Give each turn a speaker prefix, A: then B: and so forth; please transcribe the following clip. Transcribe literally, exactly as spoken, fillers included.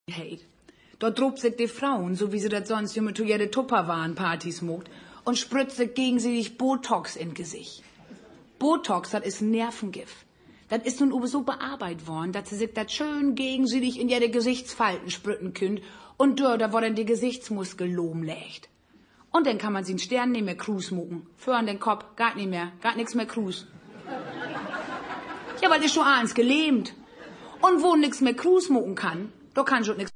A: Hey, dort drobt sich die Frauen, so wie sie das sonst immer zu jede Tupperwaren-Partys mogt, und spritzt sich gegenseitig Botox in Gesicht. Botox, das ist Nervengift. Das ist nun aber so bearbeitet worden, dass sie sich das schön gegenseitig in jede Gesichtsfalten sprütten könnt und dort, da wo dann die Gesichtsmuskel lohm legt. Und dann kann man sie in Stern nicht mehr Krus mucken. Für an den Kopf, gar nicht mehr, gar nix mehr Krus. Ja, weil ist schon eins gelähmt. Und wo nix mehr Krus mucken kann, da kann schon nix